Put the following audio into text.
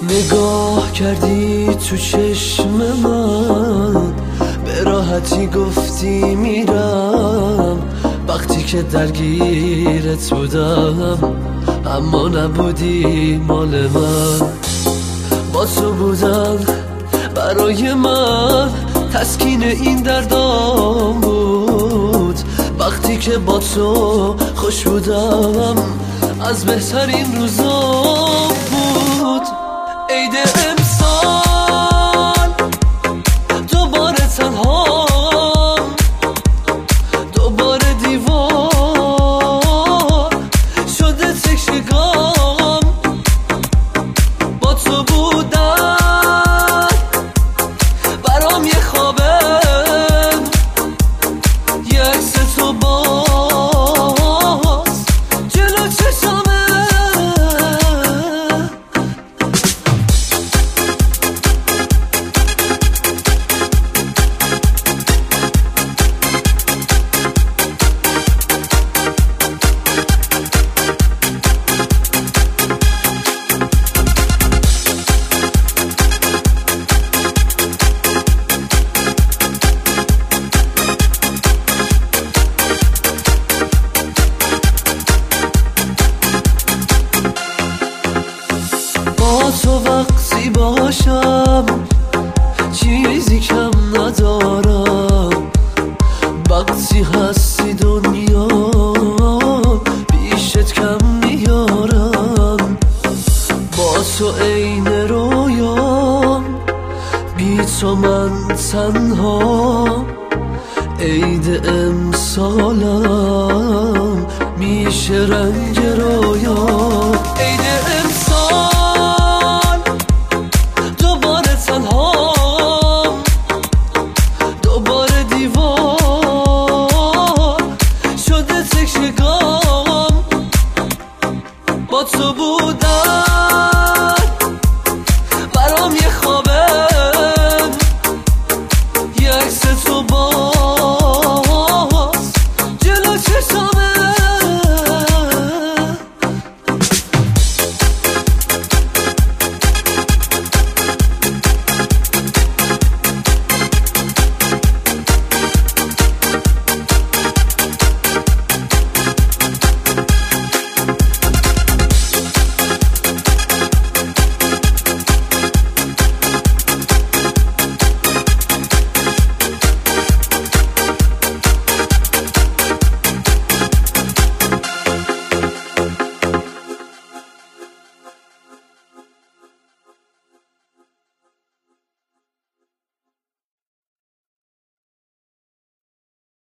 نگاه کردی تو چشم من، به راحتی گفتی میرم. وقتی که درگیرت بودم اما نبودی مال من. با تو بودن برای من تسکین این دردام بود. وقتی که با تو خوش بودم از بهترین روزام بود. عید امسال دوباره تنها، دوباره دیوار شده تکشگام. با تو بودن برام یه خوابه، یه عکس تو باز جلو چشمه. با تو وقتی باشم چیزی کم ندارم. وقتی هستی دنیا پیشت کم میارم. با تو عین رویام، بی تو من تنها. عید امسالم میشه رنگ رویا.